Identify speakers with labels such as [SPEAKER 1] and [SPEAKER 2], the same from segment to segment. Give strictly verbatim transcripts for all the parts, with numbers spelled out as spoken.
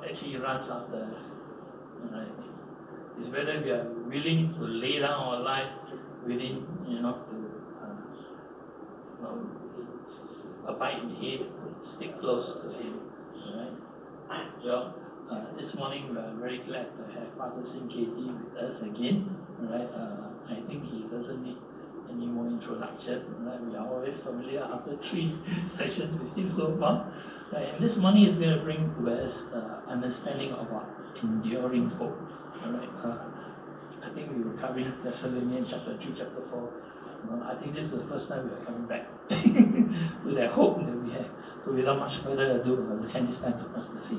[SPEAKER 1] actually runs after us. Right? It's whether we are willing to lay down our life within, you know, to uh, you know, abide in Him, stick close to Him. Right? Well, uh, this morning we are very glad to have Pastor Sim K T with us again. Right? Uh, I think he doesn't need any more introduction. Right? We are always familiar after three sessions with him so far. Right? And this morning is going to bring to us uh, understanding of our enduring hope. All right. Uh, I think we were covering Thessalonians chapter three, chapter four. Uh, I think this is the first time we are coming back to that hope that we have. So without much further ado, I will hand this time to Pastor C.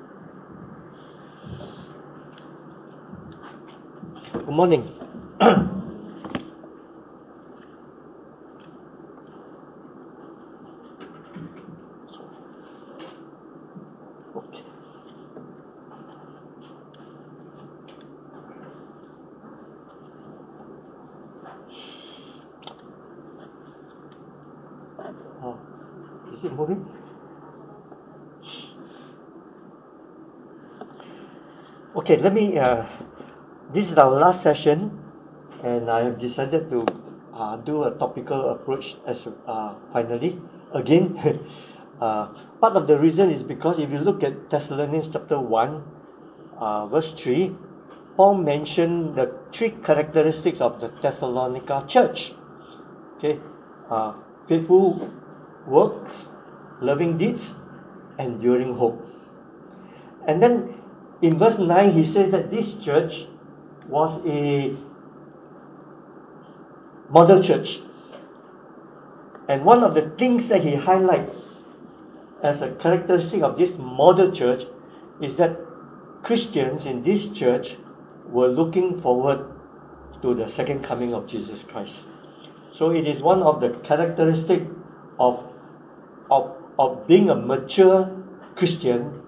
[SPEAKER 2] Good morning. Okay. Oh, is it moving? Okay, let me. Uh, this is our last session, and I have decided to uh, do a topical approach as uh, finally again. uh, part of the reason is because if you look at Thessalonians chapter one, uh, verse three, Paul mentioned the three characteristics of the Thessalonica church. Okay, uh, faithful works, loving deeds, enduring hope. And then in verse nine, he says that this church was a model church. And one of the things that he highlights as a characteristic of this model church is that Christians in this church were looking forward to the second coming of Jesus Christ. So it is one of the characteristics of, of, of being a mature Christian,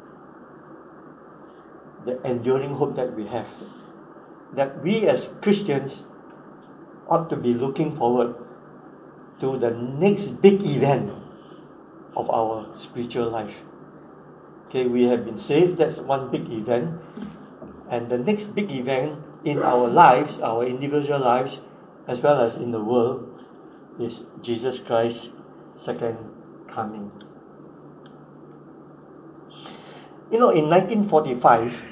[SPEAKER 2] the enduring hope that we have. That we as Christians ought to be looking forward to the next big event of our spiritual life. Okay, we have been saved, that's one big event. And the next big event in our lives, our individual lives, as well as in the world, is Jesus Christ's second coming. You know, in nineteen forty-five,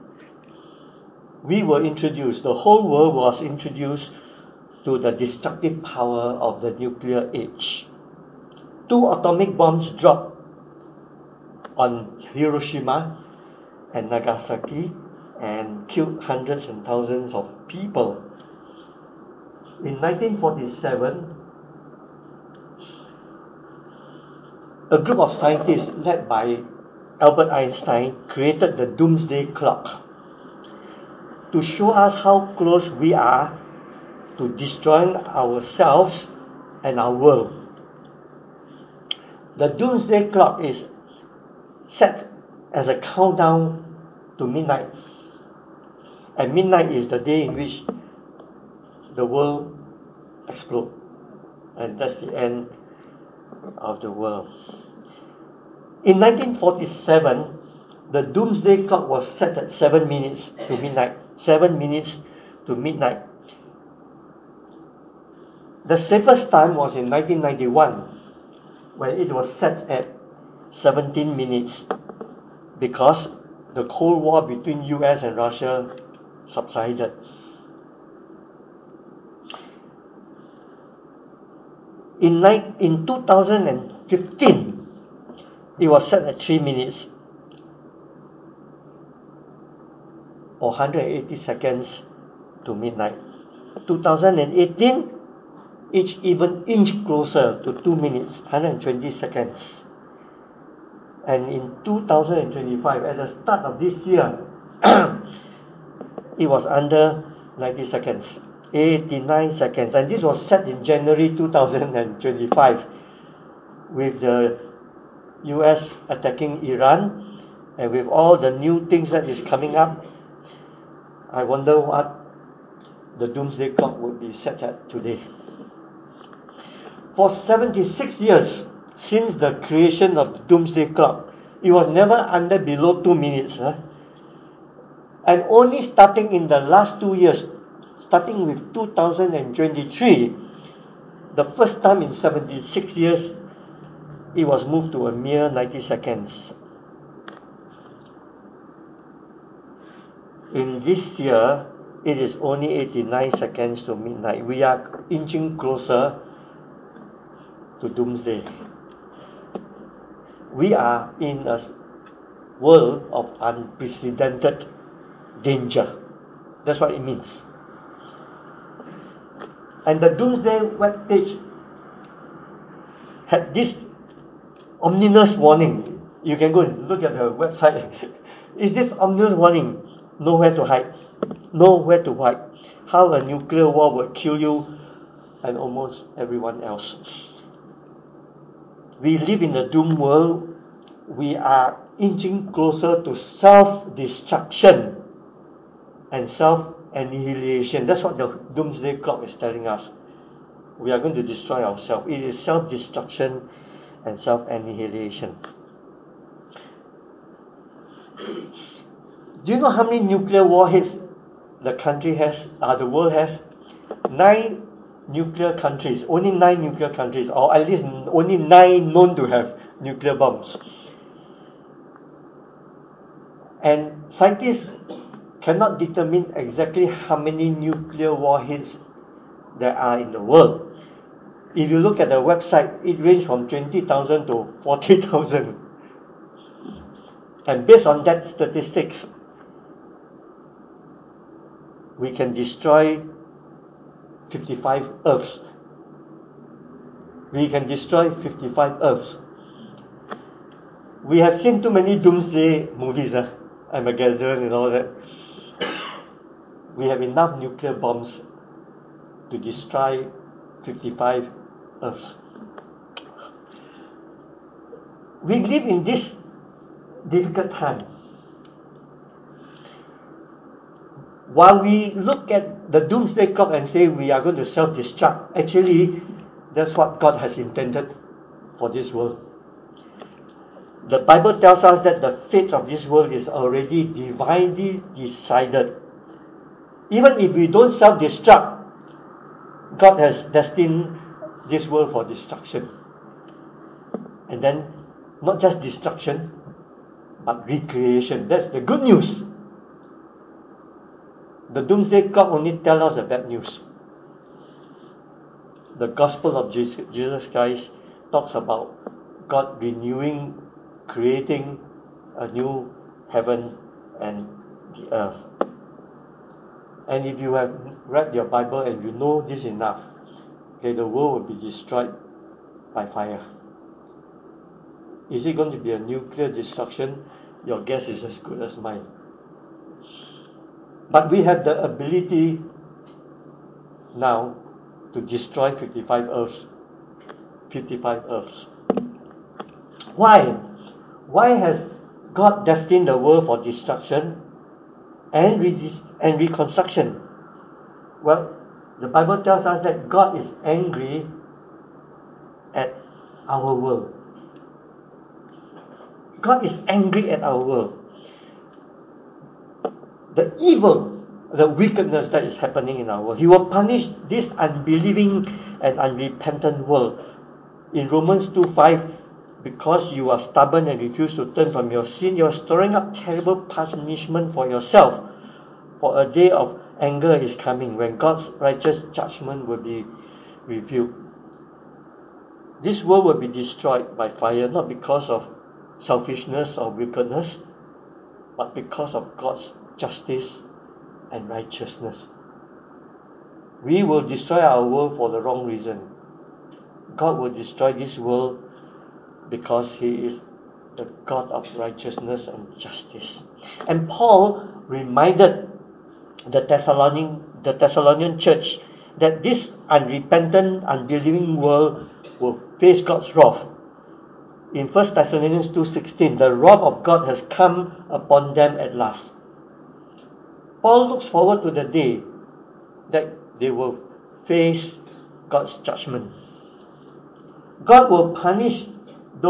[SPEAKER 2] we were introduced, the whole world was introduced to the destructive power of the nuclear age. Two atomic bombs dropped on Hiroshima and Nagasaki and killed hundreds and thousands of people. In nineteen forty-seven, a group of scientists led by Albert Einstein created the Doomsday Clock to show us how close we are to destroying ourselves and our world. The Doomsday Clock is set as a countdown to midnight. And midnight is the day in which the world explodes. And that's the end of the world. In nineteen forty-seven, the Doomsday Clock was set at seven minutes to midnight. Seven minutes to midnight. The safest time was in nineteen ninety-one, when it was set at seventeen minutes, because the Cold War between U S and Russia subsided. In, in two thousand fifteen, it was set at three minutes, or one hundred eighty seconds to midnight. two thousand eighteen, each even inch closer to two minutes, one hundred twenty seconds. And in two thousand twenty-five, at the start of this year, it was under ninety seconds, eighty-nine seconds. And this was set in January two thousand twenty-five, with the U S attacking Iran, and with all the new things that is coming up. I wonder what the Doomsday Clock would be set at today. For seventy-six years since the creation of the Doomsday Clock, It was never under below two minutes. Huh? And only starting in the last two years, starting with two thousand twenty-three, the first time in seventy-six years, it was moved to a mere ninety seconds. In this year, it is only eighty-nine seconds to midnight. We are inching closer to doomsday. We are in a world of unprecedented danger. That's what it means. And the doomsday web page had this ominous warning. You can go and look at the website. Is this ominous warning? Nowhere to hide. Nowhere to hide. How a nuclear war would kill you and almost everyone else. We live in a doom world. We are inching closer to self-destruction and self-annihilation. That's what the doomsday clock is telling us. We are going to destroy ourselves. It is self-destruction and self-annihilation. Do you know how many nuclear warheads the country has, uh, the world has? Nine nuclear countries, only nine nuclear countries, or at least only nine known to have nuclear bombs. And scientists cannot determine exactly how many nuclear warheads there are in the world. If you look at the website, it ranges from twenty thousand to forty thousand. And based on that statistics, we can destroy fifty-five Earths. We can destroy fifty-five Earths. We have seen too many doomsday movies, uh, Armageddon and all that. We have enough nuclear bombs to destroy fifty-five Earths. We live in this difficult time. While we look at the doomsday clock and say we are going to self-destruct, actually, that's what God has intended for this world. The Bible tells us that the fate of this world is already divinely decided. Even if we don't self-destruct, God has destined this world for destruction. And then, not just destruction, but recreation. That's the good news. The doomsday clock only tells us the bad news. The gospel of Jesus Christ talks about God renewing, creating a new heaven and the earth. And if you have read your Bible and you know this enough, okay, the world will be destroyed by fire. Is it going to be a nuclear destruction? Your guess is as good as mine. But we have the ability now to destroy fifty-five Earths. fifty-five Earths. Why? Why has God destined the world for destruction and, re- and reconstruction? Well, the Bible tells us that God is angry at our world. God is angry at our world. The evil, the wickedness that is happening in our world. He will punish this unbelieving and unrepentant world. In Romans two five, because you are stubborn and refuse to turn from your sin, you are storing up terrible punishment for yourself. For a day of anger is coming when God's righteous judgment will be revealed. This world will be destroyed by fire, not because of selfishness or wickedness, but because of God's justice and righteousness. We will destroy our world for the wrong reason. God will destroy this world because He is the God of righteousness and justice. And Paul reminded the Thessalonian, the Thessalonian church that this unrepentant, unbelieving world will face God's wrath. In First Thessalonians two sixteen, the wrath of God has come upon them at last. Paul looks forward to the day that they will face God's judgment. God will punish those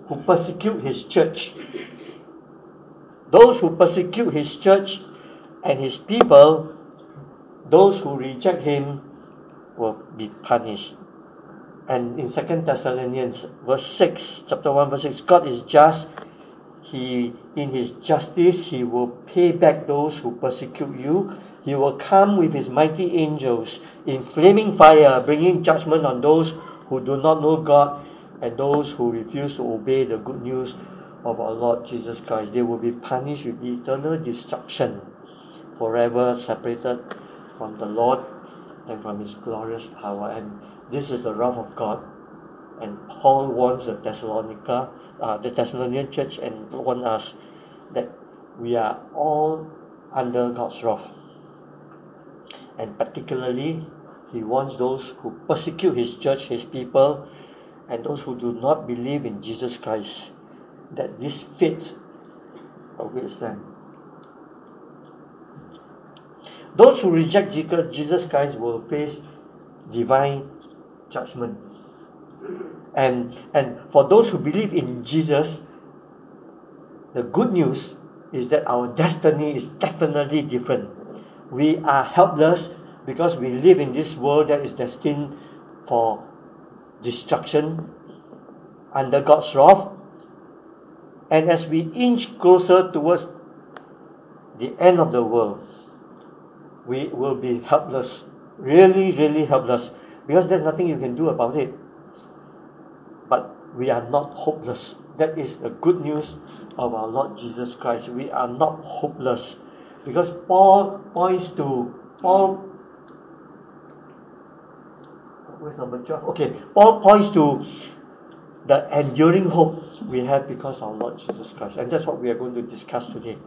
[SPEAKER 2] who persecute his church. Those who persecute his church and his people, those who reject him, will be punished. And in Second Thessalonians verse six, chapter one verse six, God is just. He, in his justice, he will pay back those who persecute you. He will come with his mighty angels in flaming fire, bringing judgment on those who do not know God and those who refuse to obey the good news of our Lord Jesus Christ. They will be punished with eternal destruction, forever separated from the Lord and from his glorious power. And this is the wrath of God. And Paul warns the Thessalonica, uh, the Thessalonian church, and warns us that we are all under God's wrath. And particularly, he warns those who persecute his church, his people, and those who do not believe in Jesus Christ, that this fate awaits them. Those who reject Jesus Christ will face divine judgment. And, and for those who believe in Jesus, the good news is that our destiny is definitely different. We are helpless because we live in this world that is destined for destruction under God's wrath. And as we inch closer towards the end of the world, we will be helpless. Really, really helpless. Because there's nothing you can do about it. But we are not hopeless. That is the good news of our Lord Jesus Christ. We are not hopeless. Because Paul points to, Paul, where's number twelve? Okay, Paul points to the enduring hope we have because of our Lord Jesus Christ. And that's what we are going to discuss today.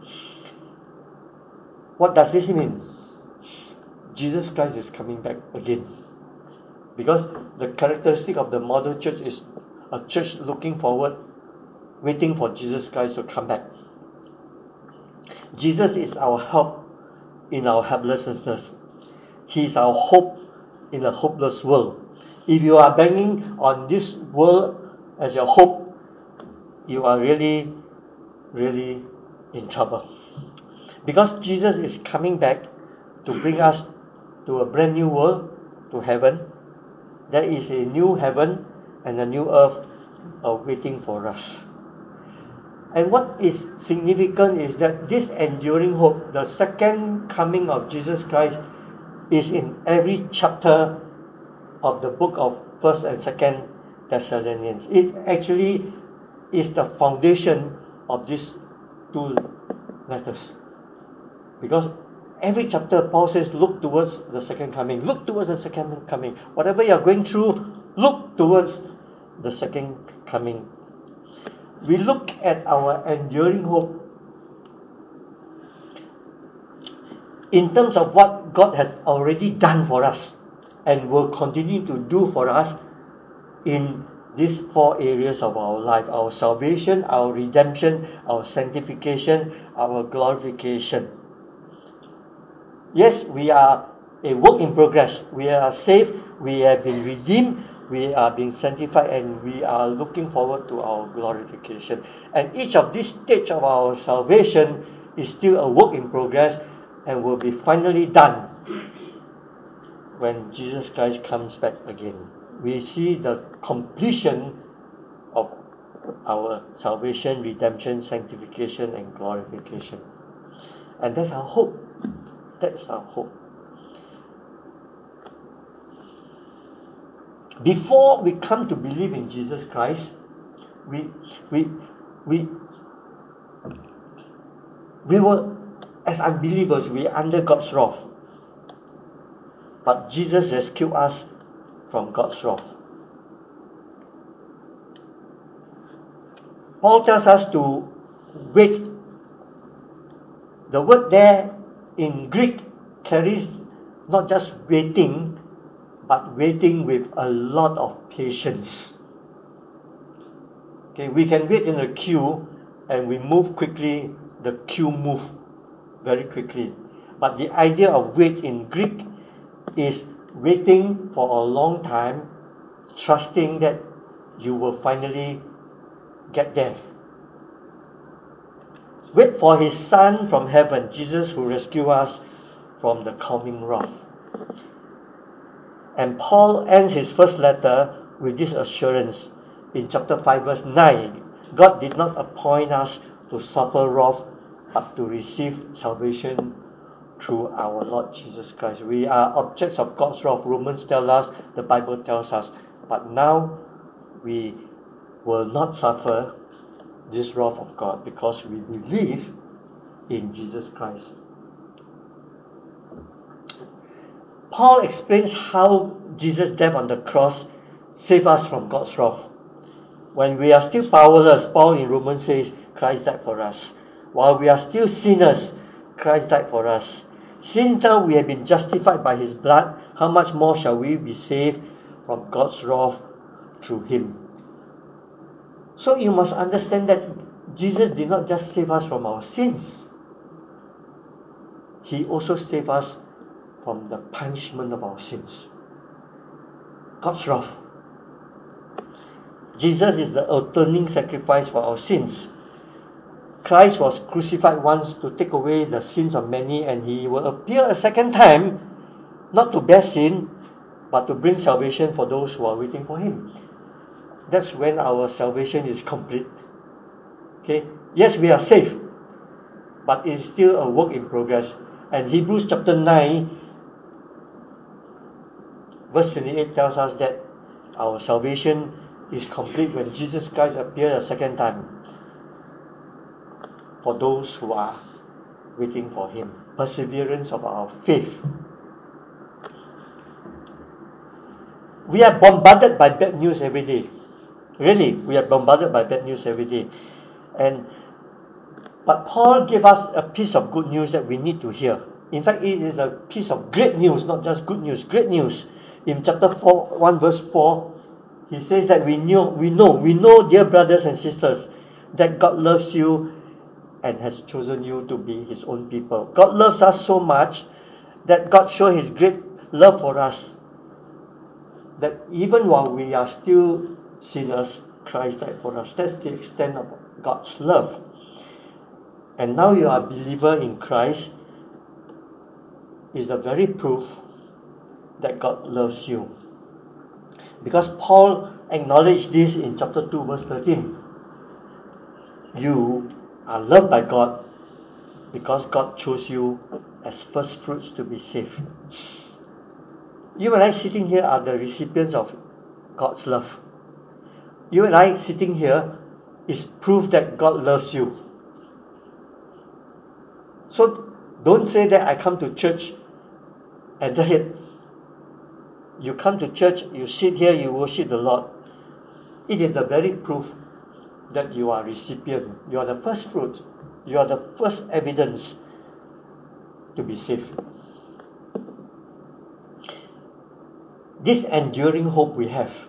[SPEAKER 2] What does this mean? Jesus Christ is coming back again. Because the characteristic of the model church is a church looking forward, waiting for Jesus Christ to come back. Jesus is our help in our helplessness. He is our hope in a hopeless world. If you are banking on this world as your hope, you are really, really in trouble. Because Jesus is coming back to bring us to a brand new world, to heaven. There is a new heaven and a new earth awaiting for us. And what is significant is that this enduring hope, the second coming of Jesus Christ, is in every chapter of the book of First and Second Thessalonians. It actually is the foundation of these two letters. Because every chapter, Paul says, look towards the second coming. Look towards the second coming. Whatever you are going through, look towards the second coming. We look at our enduring hope in terms of what God has already done for us and will continue to do for us in these four areas of our life: our salvation, our redemption, our sanctification, our glorification. Yes, we are a work in progress. We are saved, we have been redeemed, we are being sanctified, and we are looking forward to our glorification. And each of these stages of our salvation is still a work in progress and will be finally done when Jesus Christ comes back again. We see the completion of our salvation, redemption, sanctification, and glorification. And that's our hope. That's our hope. Before we come to believe in Jesus Christ, we we we we were, as unbelievers, we are under God's wrath. But Jesus rescued us from God's wrath. Paul tells us to wait. The word there in Greek carries not just waiting, but waiting with a lot of patience. Okay, we can wait in a queue and we move quickly, the queue moves very quickly. But the idea of wait in Greek is waiting for a long time, trusting that you will finally get there. Wait for his Son from heaven, Jesus, who rescued us from the coming wrath. And Paul ends his first letter with this assurance in chapter five, verse nine. God did not appoint us to suffer wrath, but to receive salvation through our Lord Jesus Christ. We are objects of God's wrath. Romans tells us, the Bible tells us. But now we will not suffer this wrath of God because we believe in Jesus Christ. Paul explains how Jesus' death on the cross saved us from God's wrath. When we are still powerless, Paul in Romans says, Christ died for us. While we are still sinners, Christ died for us. Since now we have been justified by his blood, how much more shall we be saved from God's wrath through him? So you must understand that Jesus did not just save us from our sins. He also saved us from the punishment of our sins. God's wrath. Jesus is the atoning sacrifice for our sins. Christ was crucified once to take away the sins of many, and he will appear a second time, not to bear sin, but to bring salvation for those who are waiting for him. That's when our salvation is complete. Okay? Yes, we are saved, but it's still a work in progress. And Hebrews chapter nine, verse twenty-eight tells us that our salvation is complete when Jesus Christ appears a second time for those who are waiting for him. Perseverance of our faith. We are bombarded by bad news every day. Really, we are bombarded by bad news every day. And but Paul gave us a piece of good news that we need to hear. In fact, it is a piece of great news, not just good news, great news. In chapter four, one verse four, he says that we knew, we know, we know, dear brothers and sisters, that God loves you and has chosen you to be his own people. God loves us so much that God showed his great love for us, that even while we are still sinners, Christ died for us. That's the extent of God's love. And now you are a believer in Christ is the very proof that God loves you. Because Paul acknowledged this in chapter two, verse thirteen. You are loved by God because God chose you as first fruits to be saved. You and I sitting here are the recipients of God's love. You and I sitting here is proof that God loves you. So don't say that I come to church and that's it. You come to church, you sit here, you worship the Lord. It is the very proof that you are recipient. You are the first fruit. You are the first evidence to be saved. This enduring hope we have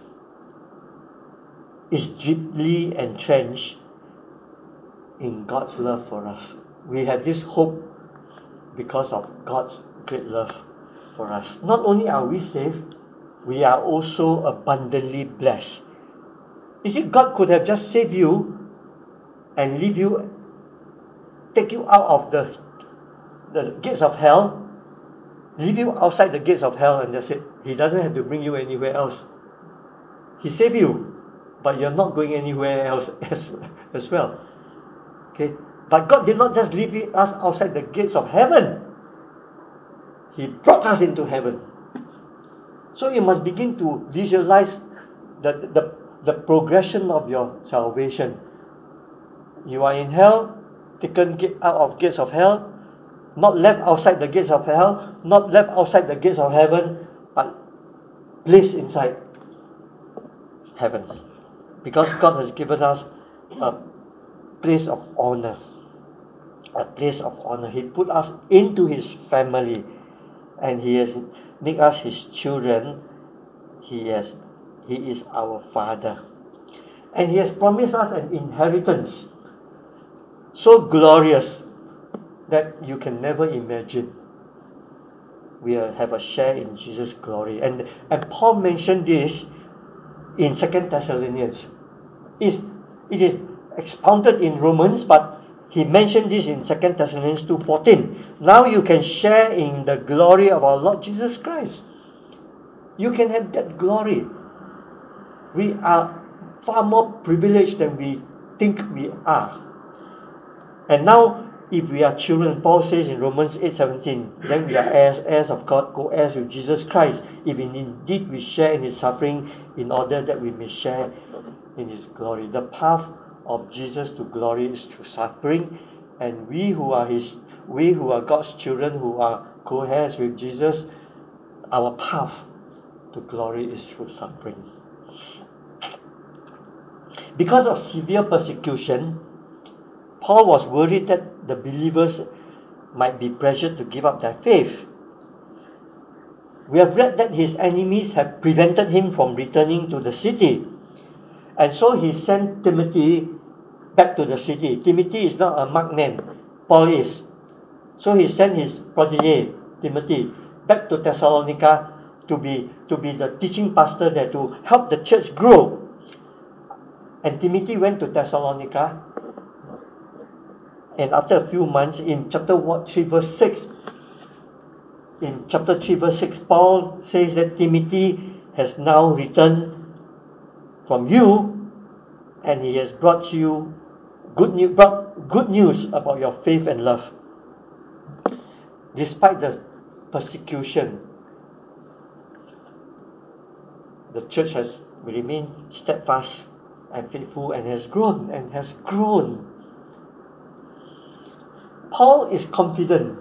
[SPEAKER 2] is deeply entrenched in God's love for us. We have this hope because of God's great love for us. Not only are we saved, we are also abundantly blessed. You see, God could have just saved you and leave you, take you out of the, the gates of hell, leave you outside the gates of hell, and that's it. He doesn't have to bring you anywhere else. He saved you, but you're not going anywhere else as, as well. Okay? But God did not just leave us outside the gates of heaven. He brought us into heaven. So you must begin to visualize the, the, the progression of your salvation. You are in hell, taken out of gates of hell, not left outside the gates of hell, not left outside the gates of heaven, but placed inside heaven. Because God has given us a place of honor. A place of honor. He put us into his family, and he has made us his children. He has, he is our Father. And he has promised us an inheritance so glorious that you can never imagine. We have a share in Jesus' glory. And, and Paul mentioned this in Second Thessalonians. It's, it is expounded in Romans, but he mentioned this in Second Thessalonians two fourteen. Now you can share in the glory of our Lord Jesus Christ. You can have that glory. We are far more privileged than we think we are. And now, if we are children, Paul says in Romans eight seventeen, then we are heirs, heirs of God, co-heirs with Jesus Christ, if indeed we share in his suffering, in order that we may share in his glory. The path of Jesus to glory is through suffering, and we who are his, we who are God's children, who are co-heirs with Jesus, our path to glory is through suffering. Because of severe persecution, Paul was worried that the believers might be pressured to give up their faith. We have read that his enemies have prevented him from returning to the city. And so he sent Timothy back to the city. Timothy is not a marked man. Paul is. So he sent his protege, Timothy, back to Thessalonica to be, to be the teaching pastor there, to help the church grow. And Timothy went to Thessalonica. And after a few months, in chapter three, verse six, in chapter three, verse six, Paul says that Timothy has now returned from you, and he has brought you good news, brought good news about your faith and love. Despite the persecution, the church has remained steadfast and faithful, and has grown and has grown. Paul is confident.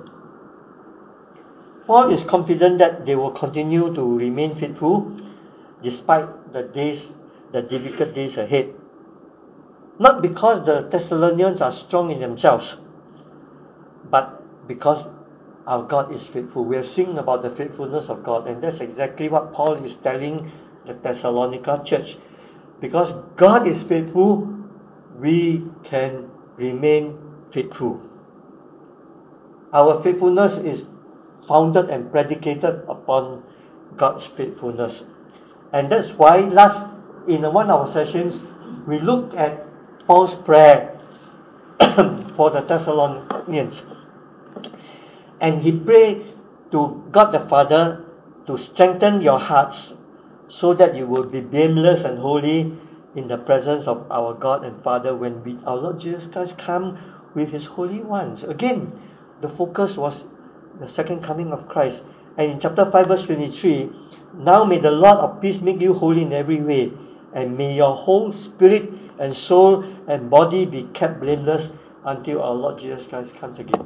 [SPEAKER 2] Paul is confident that they will continue to remain faithful despite the days, the difficult days ahead. Not because the Thessalonians are strong in themselves, but because our God is faithful. We are singing about the faithfulness of God, and that's exactly what Paul is telling the Thessalonica church. Because God is faithful, we can remain faithful. Our faithfulness is founded and predicated upon God's faithfulness. And that's why last in one of our sessions we looked at Paul's prayer for the Thessalonians. And he prayed to God the Father to strengthen your hearts so that you will be blameless and holy in the presence of our God and Father when we, our Lord Jesus Christ come with his holy ones. Again, the focus was the second coming of Christ. And in chapter five, verse twenty-three, now may the Lord of peace make you holy in every way, and may your whole spirit and soul and body be kept blameless until our Lord Jesus Christ comes again.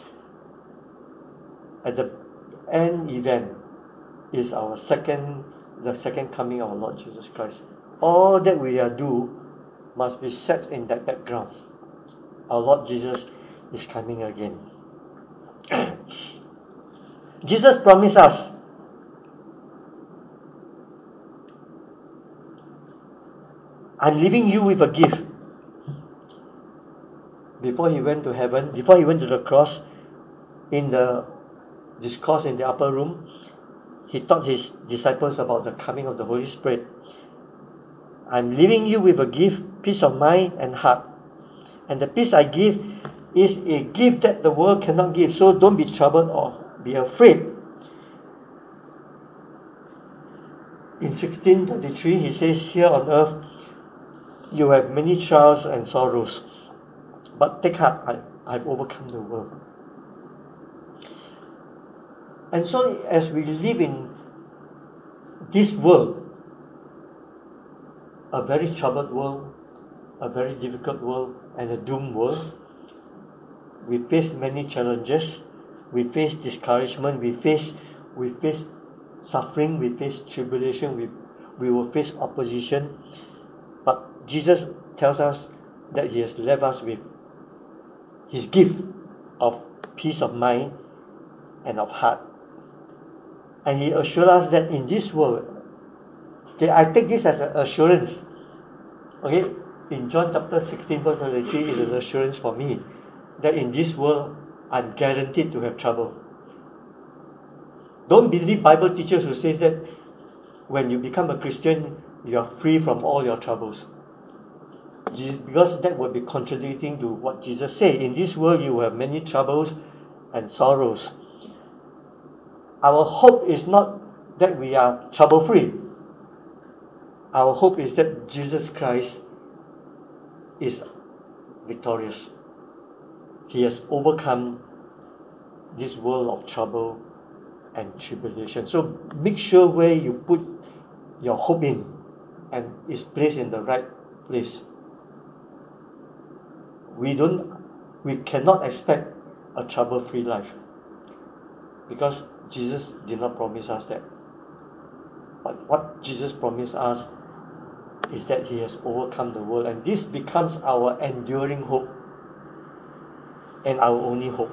[SPEAKER 2] At the end event is our second, the second coming of our Lord Jesus Christ. All that we are do must be set in that background. Our Lord Jesus is coming again. Jesus promised us I'm leaving you with a gift. Before he went to heaven, before he went to the cross, in the discourse in the upper room, he taught his disciples about the coming of the Holy Spirit. I'm leaving you with a gift, peace of mind and heart. And the peace I give is a gift that the world cannot give. So don't be troubled or be afraid. In sixteen thirty-three, he says, here on earth, you have many trials and sorrows. But take heart, I, I've overcome the world. And so as we live in this world, a very troubled world, a very difficult world, and a doomed world, we face many challenges, we face discouragement, we face we face suffering, we face tribulation, we, we will face opposition. But Jesus tells us that he has left us with his gift of peace of mind and of heart. And he assures us that in this world, okay, I take this as an assurance. Okay, in John chapter sixteen, verse thirty-three is an assurance for me that in this world I'm guaranteed to have trouble. Don't believe Bible teachers who says that when you become a Christian, you are free from all your troubles. because that would be contradicting to what Jesus said. In this world you will have many troubles and sorrows. Our hope is not that we are trouble free. Our hope is that Jesus Christ is victorious. He has overcome this world of trouble and tribulation. So make sure where you put your hope in and is placed in the right place. We don't we cannot expect a trouble-free life, because Jesus did not promise us that. But what Jesus promised us is that He has overcome the world, and this becomes our enduring hope and our only hope.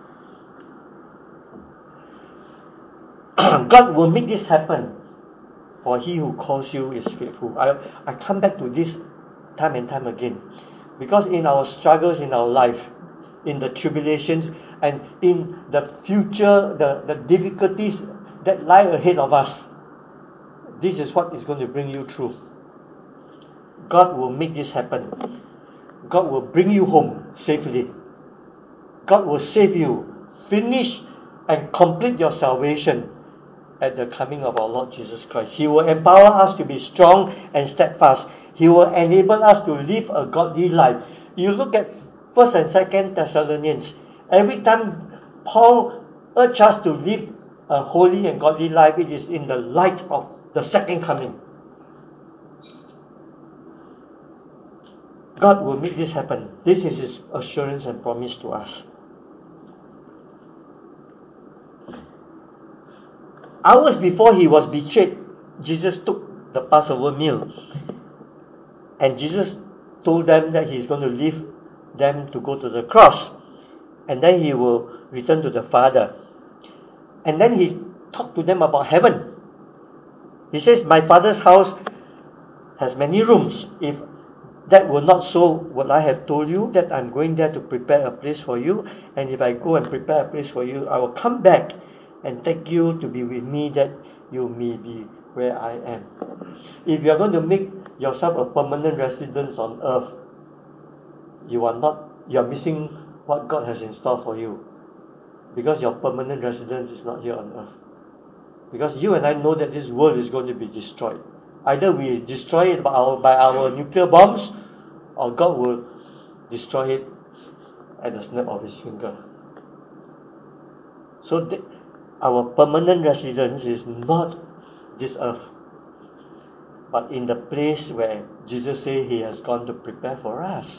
[SPEAKER 2] God will make this happen, for He who calls you is faithful. I, I come back to this time and time again, because in our struggles in our life, in the tribulations, and in the future, the, the difficulties that lie ahead of us, this is what is going to bring you through. God will make this happen. God will bring you home safely. God will save you, finish and complete your salvation at the coming of our Lord Jesus Christ. He will empower us to be strong and steadfast. He will enable us to live a godly life. You look at First and Second Thessalonians. Every time Paul urges us to live a holy and godly life, it is in the light of the second coming. God will make this happen. This is His assurance and promise to us. Hours before He was betrayed, Jesus took the Passover meal. And Jesus told them that He's going to leave them to go to the cross. And then He will return to the Father. And then He talked to them about heaven. He says, my Father's house has many rooms. If that were not so, would I have told you that I'm going there to prepare a place for you? And if I go and prepare a place for you, I will come back and take you to be with me, that you may be where I am. If you are going to make yourself a permanent residence on earth, you are not, you are missing what God has in store for you, because your permanent residence is not here on earth. Because you and I know that this world is going to be destroyed. Either we destroy it by our, by our nuclear bombs, or God will destroy it at the snap of His finger. So the, our permanent residence is not this earth, but in the place where Jesus said He has gone to prepare for us.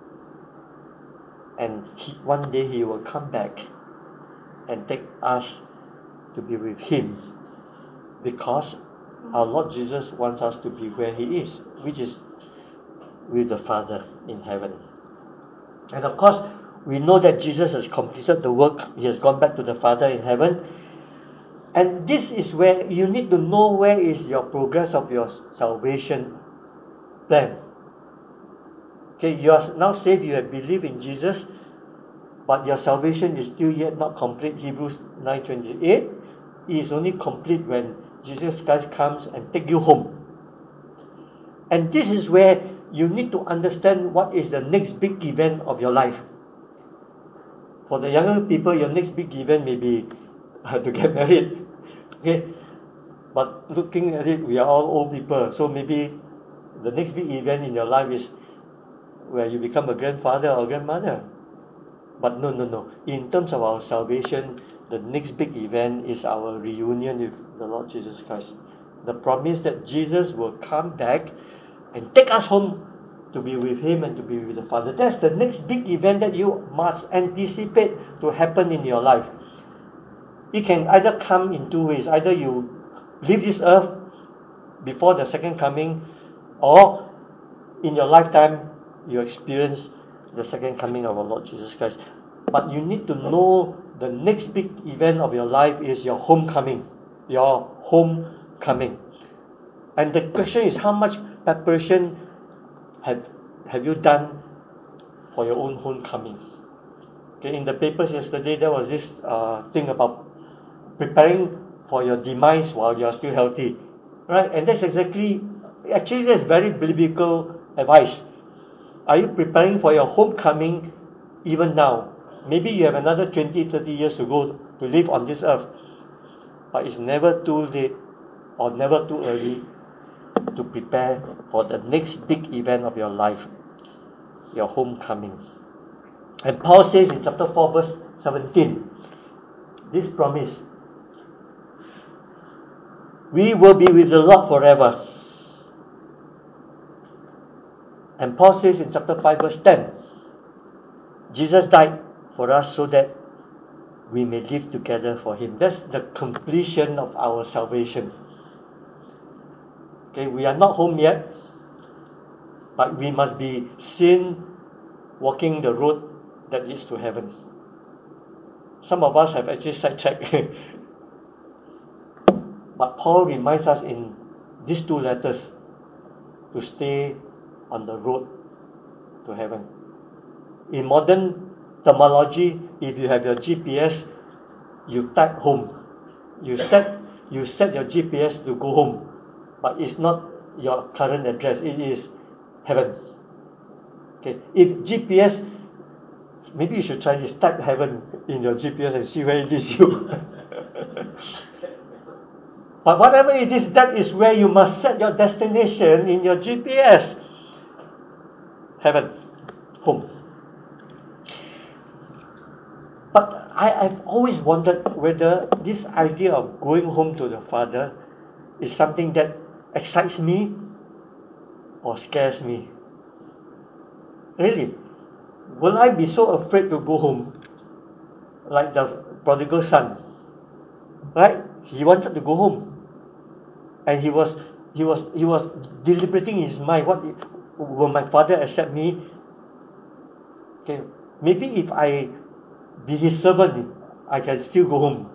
[SPEAKER 2] And he, one day He will come back and take us to be with Him, because our Lord Jesus wants us to be where He is, which is with the Father in heaven. And of course, we know that Jesus has completed the work. He has gone back to the Father in heaven. And this is where you need to know where is your progress of your salvation plan. Okay, you are now saved, you have believed in Jesus, but your salvation is still yet not complete. Hebrews nine twenty-eight is only complete when Jesus Christ comes and take you home. And this is where you need to understand what is the next big event of your life. For the younger people, your next big event may be uh, to get married. Okay, but looking at it, we are all old people, so maybe the next big event in your life is where you become a grandfather or grandmother. But no, no, no. In terms of our salvation, the next big event is our reunion with the Lord Jesus Christ. The promise that Jesus will come back and take us home to be with Him and to be with the Father. That's the next big event that you must anticipate to happen in your life. It can either come in two ways. Either you leave this earth before the second coming, or in your lifetime you experience the second coming of our Lord Jesus Christ. But you need to know the next big event of your life is your homecoming. Your homecoming. And the question is, how much preparation have have you done for your own homecoming? Okay, in the papers yesterday there was this uh, thing about preparing for your demise while you are still healthy, right? And that's exactly, actually that's very biblical advice. Are you preparing for your homecoming even now? Maybe you have another twenty, thirty years to go to live on this earth. But it's never too late or never too early to prepare for the next big event of your life, your homecoming. And Paul says in chapter four, verse seventeen, this promise, we will be with the Lord forever. And Paul says in chapter five, verse ten, Jesus died for us so that we may live together for Him. That's the completion of our salvation. Okay, we are not home yet, but we must be seen walking the road that leads to heaven. Some of us have actually sidetracked. But Paul reminds us in these two letters to stay on the road to heaven. In modern terminology, if you have your G P S, you type home. You set you set your G P S to go home, but it's not your current address. It is heaven. Okay. If G P S, maybe you should try this. Type heaven in your G P S and see where it leads you. But whatever it is, that is where you must set your destination in your G P S. Heaven, home. But I, I've always wondered whether this idea of going home to the Father is something that excites me or scares me. Really? Will I be so afraid to go home like the prodigal son? Right? He wanted to go home. And he was he was he was deliberating in his mind, what if, will my father accept me? Okay, maybe if I be his servant, I can still go home.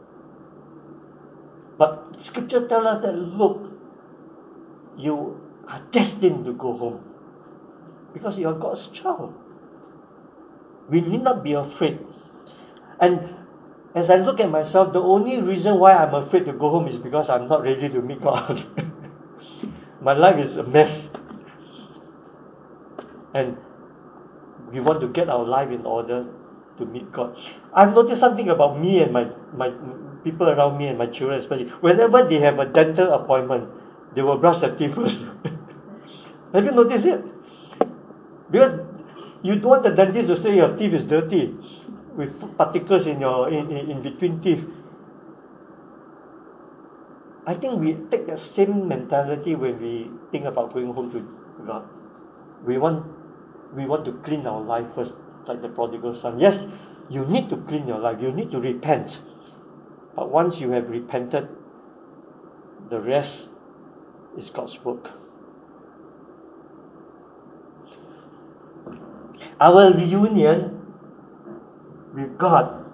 [SPEAKER 2] But scripture tells us that, look, you are destined to go home because you are God's child. We need not be afraid. And as I look at myself, the only reason why I'm afraid to go home is because I'm not ready to meet God. My life is a mess. And we want to get our life in order to meet God. I've noticed something about me and my, my people around me and my children especially. Whenever they have a dental appointment, they will brush their teeth first. Have you noticed it? Because you don't want the dentist to say your teeth is dirty with particles in your in, in, in between teeth. I think we take the same mentality when we think about going home to God. We want we want to clean our life first, like the prodigal son. Yes, you need to clean your life. You need to repent. But once you have repented, the rest is God's work. Our reunion with God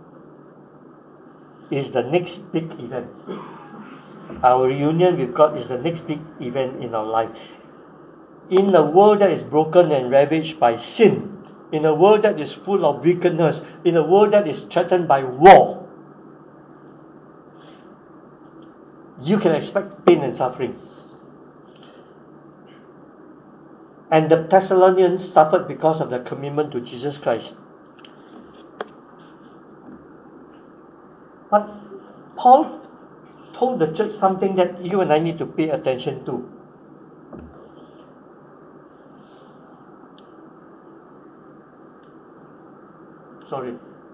[SPEAKER 2] is the next big event. Our reunion with God is the next big event in our life. In a world that is broken and ravaged by sin, in a world that is full of wickedness, in a world that is threatened by war, you can expect pain and suffering. And the Thessalonians suffered because of their commitment to Jesus Christ. But Paul told the church something that you and I need to pay attention to. Sorry.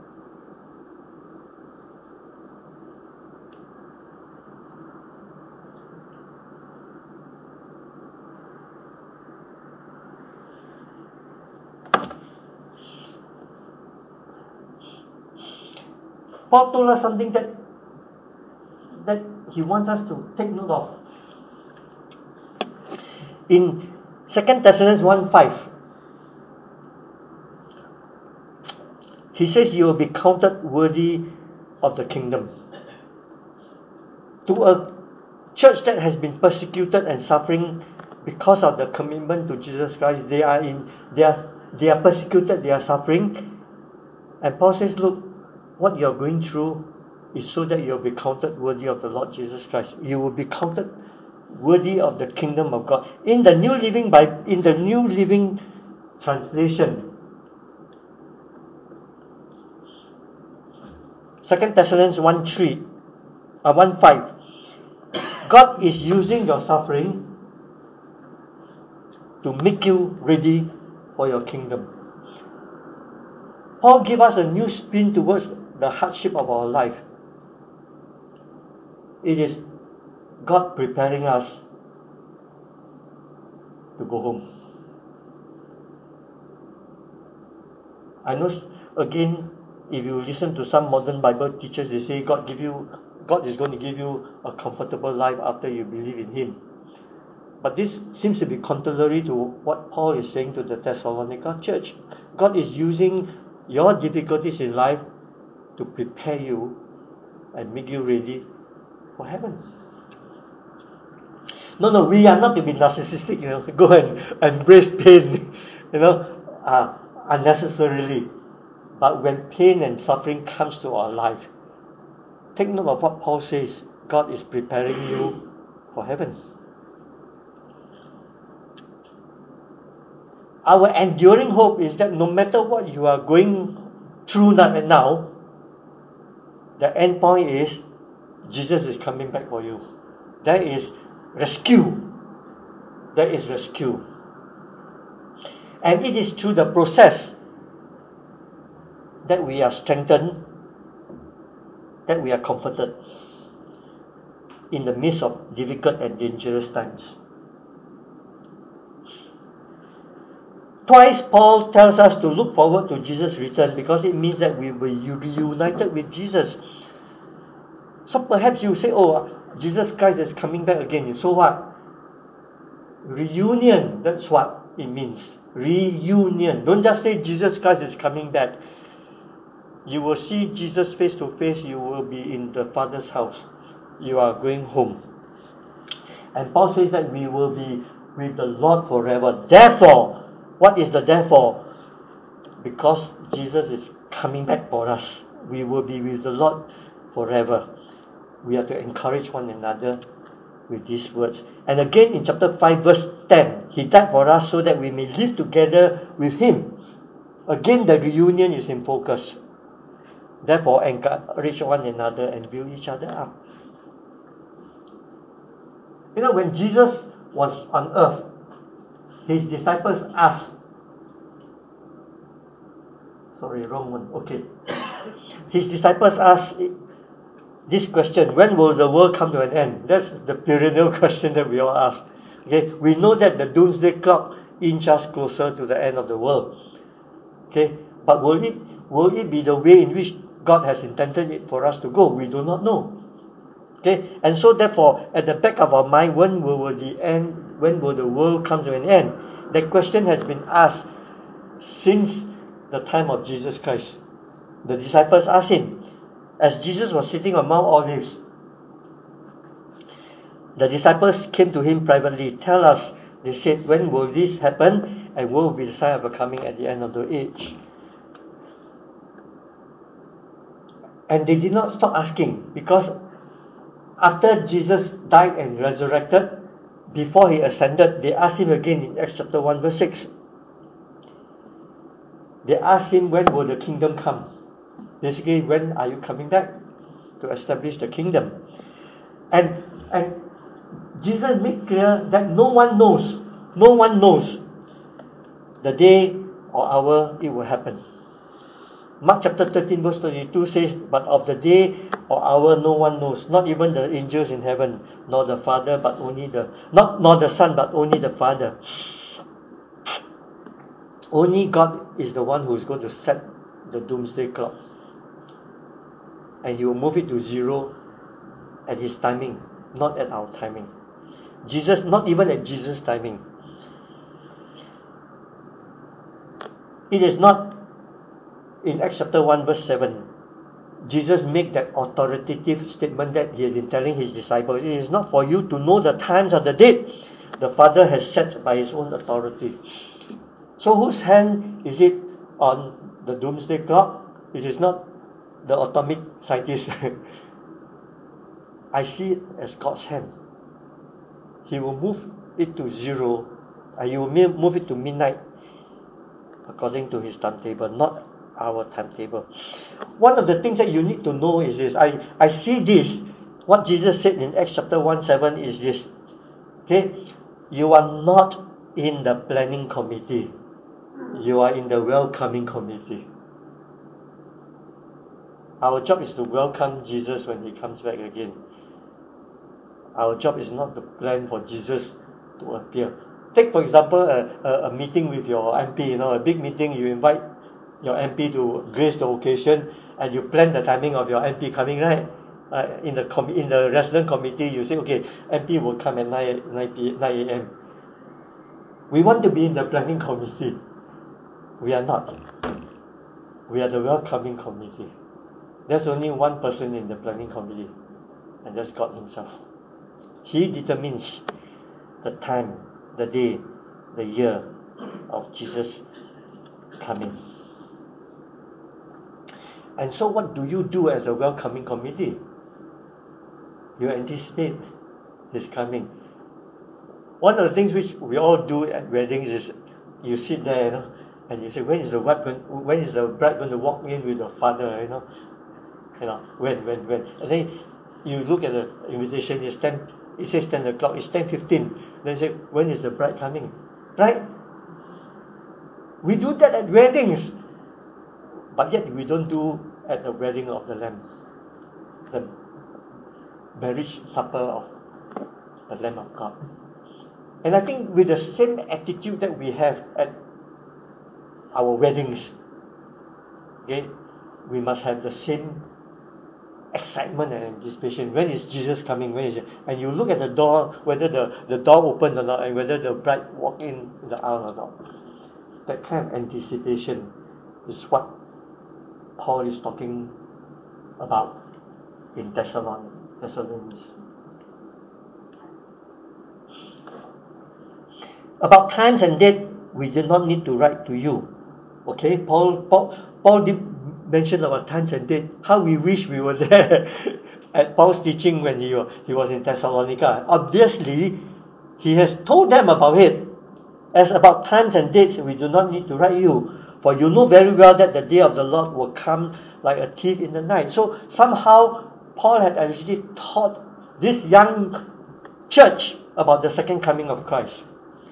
[SPEAKER 2] Paul told us something that that he wants us to take note of. In Second Thessalonians one five, he says you will be counted worthy of the kingdom. To a church that has been persecuted and suffering because of the commitment to Jesus Christ, they are in they are they are persecuted, they are suffering. And Paul says, look, what you are going through is so that you will be counted worthy of the Lord Jesus Christ. You will be counted worthy of the kingdom of God. In the New Living Bible, in the New Living translation. Second Thessalonians one three, uh, one five. God is using your suffering to make you ready for your kingdom. Paul gives us a new spin towards the hardship of our life. It is God preparing us to go home. I know, again, if you listen to some modern Bible teachers, they say God give you, God is going to give you a comfortable life after you believe in Him. But this seems to be contrary to what Paul is saying to the Thessalonica church. God is using your difficulties in life to prepare you and make you ready for heaven. No, no, we are not to be narcissistic, you know, go and embrace pain, you know, uh, unnecessarily. But when pain and suffering comes to our life, take note of what Paul says. God is preparing you for heaven. Our enduring hope is that no matter what you are going through right now, the end point is Jesus is coming back for you. There is rescue. There is rescue. And it is through the process that we are strengthened, that we are comforted in the midst of difficult and dangerous times. Twice Paul tells us to look forward to Jesus' return because it means that we will be reunited with Jesus. So perhaps you say, oh, Jesus Christ is coming back again. So what? Reunion, that's what it means. Reunion. Don't just say Jesus Christ is coming back. You will see Jesus face to face. You will be in the Father's house. You are going home. And Paul says that we will be with the Lord forever. Therefore, what is the therefore? Because Jesus is coming back for us. We will be with the Lord forever. We have to encourage one another with these words. And again in chapter five verse ten, He died for us so that we may live together with Him. Again the reunion is in focus. Therefore encourage one another and build each other up. You know, when Jesus was on earth, His disciples asked, sorry, wrong one, okay. His disciples asked this question, when will the world come to an end? That's the perennial question that we all ask. Okay, we know that the doomsday clock inches us closer to the end of the world. Okay, but will it will it be the way in which God has intended it for us to go? We do not know. Okay, and so therefore, at the back of our mind, when will the end? When will the world come to an end? That question has been asked since the time of Jesus Christ. The disciples asked Him, as Jesus was sitting on Mount Olives, the disciples came to Him privately. Tell us, they said, when will this happen? And what will be the sign of the coming at the end of the age? And they did not stop asking, because after Jesus died and resurrected, before He ascended, they asked Him again in Acts chapter one verse six. They asked Him, when will the kingdom come? Basically, when are you coming back to establish the kingdom? And and Jesus made clear that no one knows, no one knows the day or hour it will happen. Mark chapter thirteen verse thirty-two says, but of the day or hour no one knows, not even the angels in heaven, nor the Father, but only the, not nor the Son, but only the Father. Only God is the one who is going to set the doomsday clock. And He will move it to zero at His timing, not at our timing. Jesus, not even at Jesus' timing. It is not in Acts chapter one verse seven. Jesus made that authoritative statement that He had been telling His disciples. It is not for you to know the times or the date. The Father has set by His own authority. So whose hand is it on the doomsday clock? It is not the atomic scientist. I see it as God's hand. He will move it to zero. Uh, he will move it to midnight according to his timetable, not our timetable. One of the things that you need to know is this. I, I see this. What Jesus said in Acts chapter one seven is this. Okay? You are not in the planning committee. You are in the welcoming committee. Our job is to welcome Jesus when he comes back again. Our job is not to plan for Jesus to appear. Take, for example, a, a, a meeting with your M P, you know, a big meeting, you invite your M P to grace the occasion, and you plan the timing of your M P coming, right? Uh, in the com- in the resident committee, you say, okay, M P will come at nine a.m. We want to be in the planning committee. We are not. We are the welcoming committee. There's only one person in the planning committee, and that's God himself. He determines the time, the day, the year of Jesus coming. And so what do you do as a welcoming committee? You anticipate his coming. One of the things which we all do at weddings is you sit there, you know, and you say, when is the bride going, when is the bride going to walk in with the father, you know? You know, when, when, when. And then you look at the invitation, it's ten, it says ten o'clock, it's ten fifteen. Then you say, when is the bride coming? Right? We do that at weddings. But yet we don't do at the wedding of the Lamb. The marriage supper of the Lamb of God. And I think with the same attitude that we have at our weddings, okay, we must have the same excitement and anticipation. When is Jesus coming? When is it? And you look at the door, whether the, the door opened or not, and whether the bride walked in the aisle or not. That kind of anticipation is what Paul is talking about in Thessalonians. About times and date, we do not need to write to you. Okay, Paul, Paul, Paul did mention about times and date. How we wish we were there at Paul's teaching when he, he was in Thessalonica. Obviously, he has told them about it. As about times and dates, we do not need to write you. For you know very well that the day of the Lord will come like a thief in the night. So somehow, Paul had actually taught this young church about the second coming of Christ.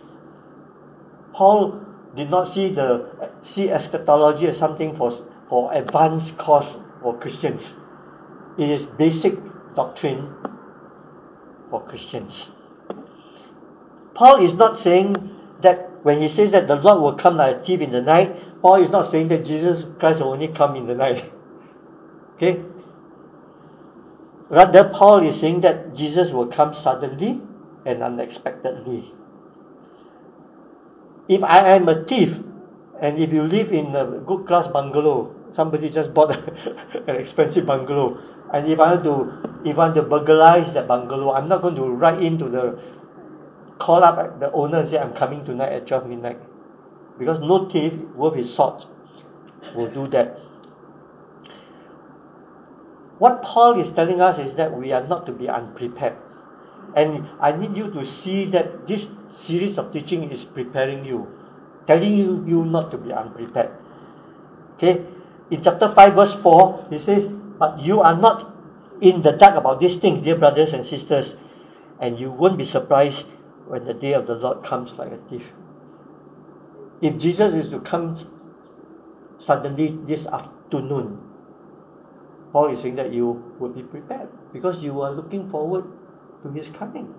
[SPEAKER 2] Paul did not see the see eschatology as something for for advanced course for Christians. It is basic doctrine for Christians. Paul is not saying that when he says that the Lord will come like a thief in the night, Paul is not saying that Jesus Christ will only come in the night. Okay? Rather, Paul is saying that Jesus will come suddenly and unexpectedly. If I am a thief, and if you live in a good class bungalow, somebody just bought an expensive bungalow, and if I want to, if I want to burglarize that bungalow, I'm not going to write into the, call up the owner and say, I'm coming tonight at twelve midnight. Because no thief worth his salt will do that. What Paul is telling us is that we are not to be unprepared. And I need you to see that this series of teaching is preparing you, telling you, you not to be unprepared. Okay? In chapter five verse four, he says, but you are not in the dark about these things, dear brothers and sisters, and you won't be surprised when the day of the Lord comes like a thief. If Jesus is to come suddenly this afternoon, Paul is saying that you will be prepared because you are looking forward to his coming.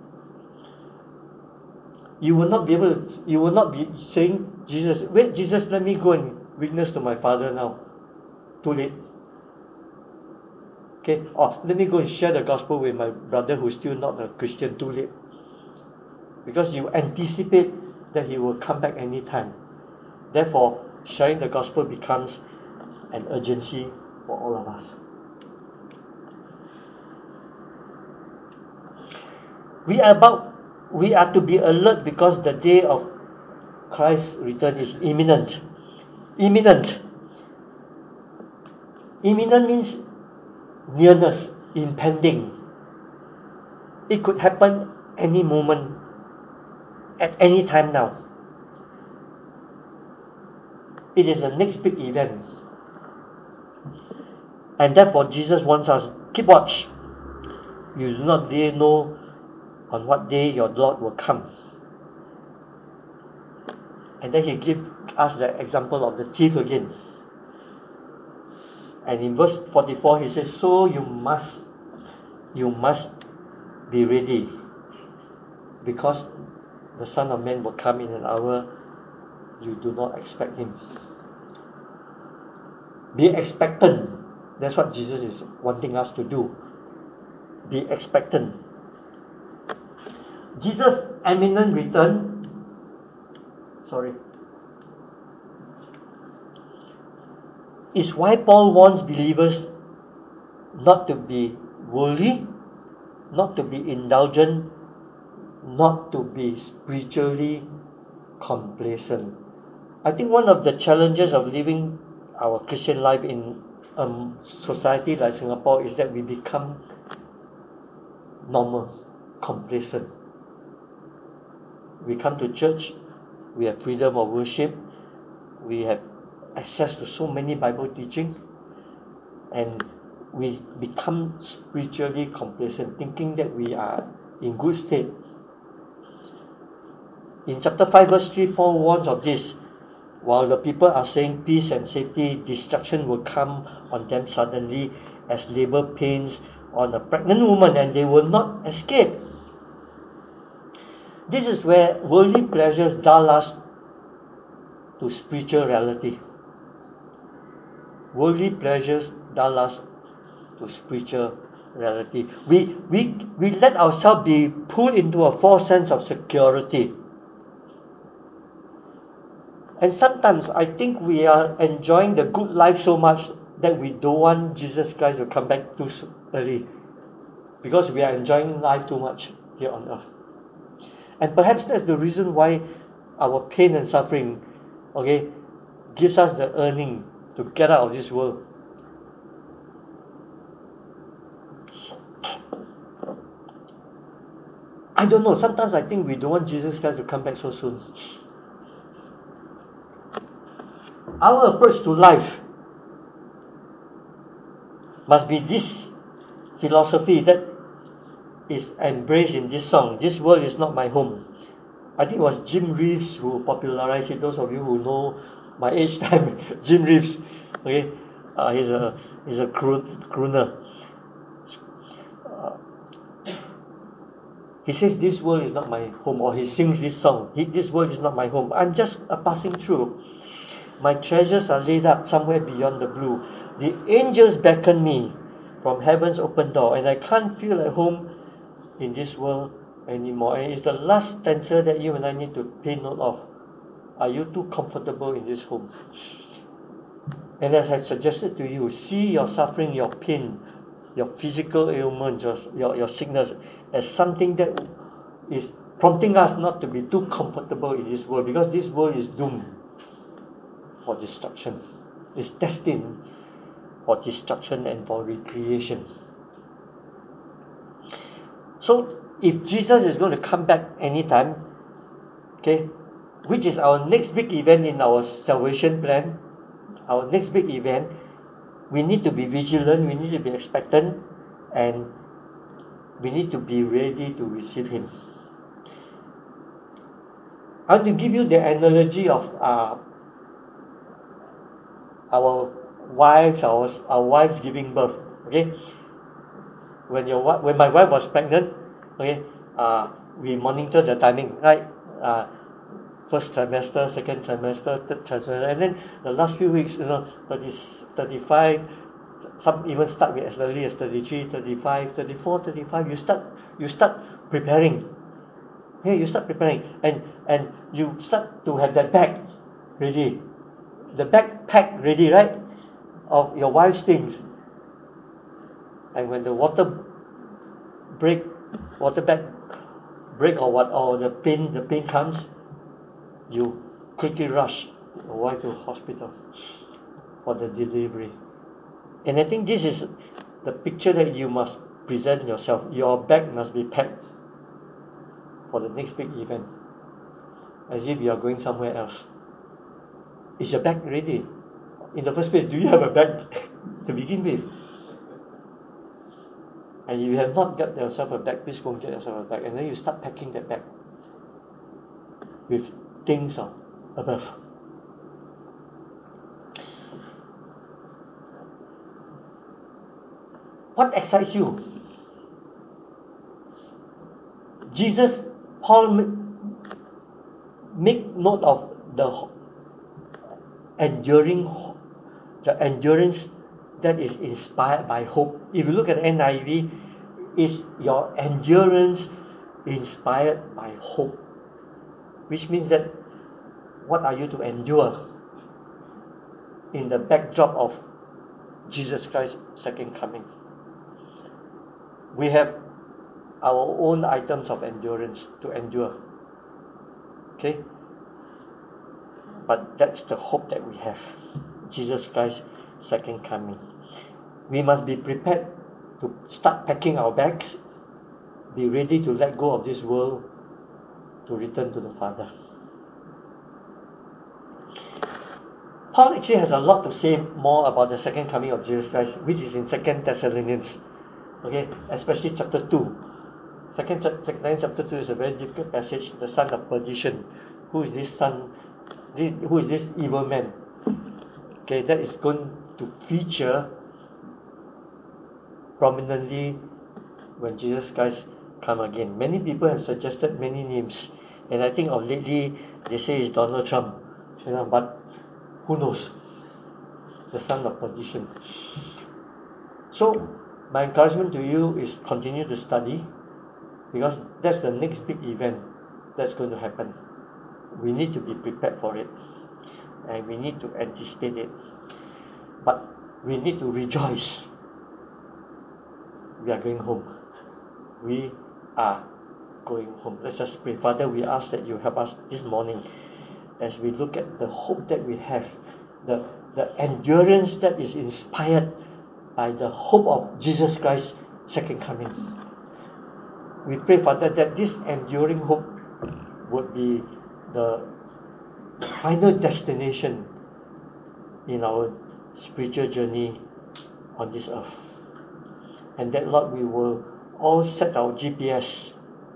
[SPEAKER 2] You will not be able to, you will not be saying, Jesus, wait, Jesus, let me go and witness to my Father now. Too late. Okay, or let me go and share the gospel with my brother who's still not a Christian. Too late. Because you anticipate that he will come back anytime. Therefore, sharing the gospel becomes an urgency for all of us. We are about, we are to be alert because the day of Christ's return is imminent. Imminent. Imminent means nearness, impending. It could happen any moment, at any time now. It is the next big event. And therefore Jesus wants us, keep watch. You do not really know on what day your Lord will come. And then he gives us the example of the thief again. And in verse forty-four he says, so you must, you must be ready, because the Son of Man will come in an hour you do not expect him. Be expectant. That's what Jesus is wanting us to do. Be expectant. Jesus' imminent return, sorry, is why Paul warns believers not to be worldly, not to be indulgent, not to be spiritually complacent. I think one of the challenges of living our Christian life in a society like Singapore is that we become normal, complacent. We come to church, we have freedom of worship, we have access to so many Bible teaching, and we become spiritually complacent, thinking that we are in good state. In chapter five verse three, Paul warns of this. While the people are saying peace and safety, destruction will come on them suddenly as labor pains on a pregnant woman, and they will not escape. This is where worldly pleasures dull us to spiritual reality. Worldly pleasures dull us to spiritual reality. We, we, we let ourselves be pulled into a false sense of security. And sometimes I think we are enjoying the good life so much that we don't want Jesus Christ to come back too early, because we are enjoying life too much here on earth. And perhaps that's the reason why our pain and suffering, okay, gives us the earning to get out of this world. I don't know. Sometimes I think we don't want Jesus Christ to come back so soon. Our approach to life must be this philosophy that is embraced in this song. This world is not my home. I think it was Jim Reeves who popularized it. Those of you who know my age time, Jim Reeves, okay, uh, he's a he's a crooner. Uh, he says this world is not my home, or he sings this song. He, this world is not my home. I'm just a passing through. My treasures are laid up somewhere beyond the blue. The angels beckon me from heaven's open door, and I can't feel at home in this world anymore. And it's the last stanza that you and I need to pay note of. Are you too comfortable in this home? And as I suggested to you, see your suffering, your pain, your physical ailments, your, your, your sickness as something that is prompting us not to be too comfortable in this world, because this world is doomed for destruction. It's destined for destruction and for recreation. So if Jesus is going to come back anytime, okay, which is our next big event in our salvation plan, our next big event, we need to be vigilant, we need to be expectant, and we need to be ready to receive him. I want to give you the analogy of uh, our wives, our, our wives giving birth. Okay, when your when my wife was pregnant, okay, uh, we monitor the timing, right? Uh, first trimester, second trimester, third trimester, and then the last few weeks, you know, thirty, thirty-five, some even start with as early as thirty-three, thirty-five, thirty-four, thirty-five. You start, you start preparing. Hey, you start preparing, and and you start to have that bag ready, the backpack ready, right, of your wife's things. And when the water break, water bag break or what, or the pain, the pain comes, you quickly rush your wife to hospital for the delivery. And I think this is the picture that you must present yourself. Your bag must be packed for the next big event, as if you are going somewhere else. Is your bag ready? In the first place, do you have a bag to begin with? And if you have not got yourself a bag, please go and get yourself a bag. And then you start packing that bag with things uh, above. What excites you? Jesus, Paul make note of the enduring, the endurance that is inspired by hope. If you look at N I V, is your endurance inspired by hope? Which means that what are you to endure in the backdrop of Jesus Christ's second coming? We have our own items of endurance to endure. Okay? But that's the hope that we have. Jesus Christ's second coming. We must be prepared to start packing our bags, be ready to let go of this world to return to the Father. Paul actually has a lot to say more about the second coming of Jesus Christ, which is in Second Thessalonians. Okay, especially chapter two. Second chapter two is a very difficult passage. The son of perdition. Who is this son? This, who is this evil man? Okay, that is going to feature prominently when Jesus Christ come again. Many people have suggested many names, and I think of lately they say it's Donald Trump. You know, but who knows? The son of perdition. So my encouragement to you is continue to study, because that's the next big event that's going to happen. We need to be prepared for it, and we need to anticipate it. But we need to rejoice. We are going home. We are going home. Let's just pray. Father, we ask that you help us this morning as we look at the hope that we have, the, the endurance that is inspired by the hope of Jesus Christ's second coming. We pray, Father, that this enduring hope would be the final destination in our spiritual journey on this earth. And that, Lord, we will all set our G P S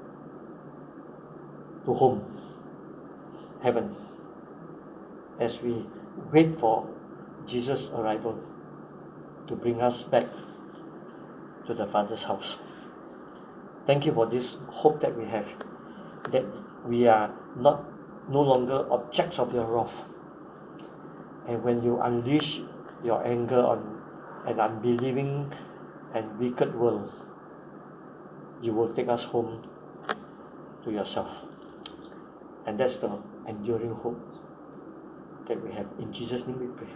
[SPEAKER 2] to home, heaven, as we wait for Jesus' arrival to bring us back to the Father's house. Thank you for this hope that we have, that we are not no longer objects of your wrath. And when you unleash your anger on an unbelieving and wicked world, you will take us home to yourself. And that's the enduring hope that we have. In Jesus' name we pray.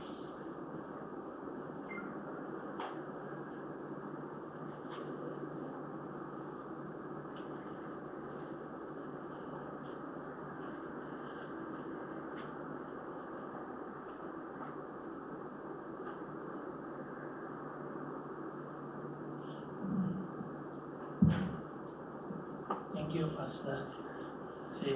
[SPEAKER 1] Thank you, Pastor Sim.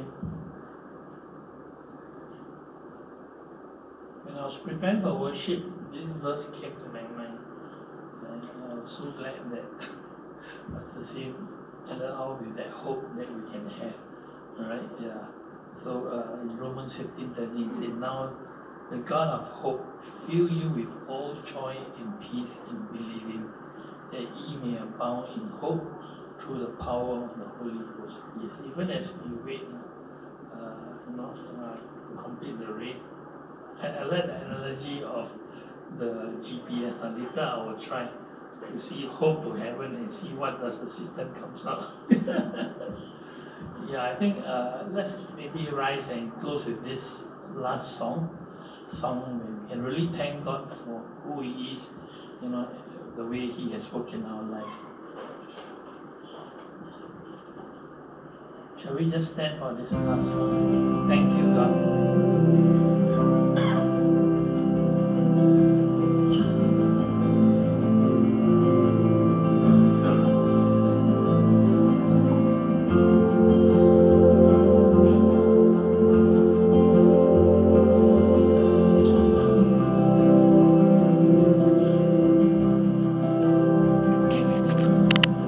[SPEAKER 1] When I was preparing for worship, this verse came to my mind. And I was so glad that Pastor Sim ended out with that hope that we can have. Alright, yeah. So uh, in Romans fifteen thirteen, it says, now the God of hope fill you with all joy and peace in believing, that ye may abound in hope through the power of the Holy Ghost. Yes, even as we wait, uh, you know, uh, to complete the race. I, I like the analogy of the G P S. And later I will try to see home to heaven and see what does the system comes out. Yeah, I think uh, let's maybe rise and close with this last song. Song where we can really thank God for who He is, you know, the way He has worked in our lives. Shall we just stand for this last song? Thank you, God.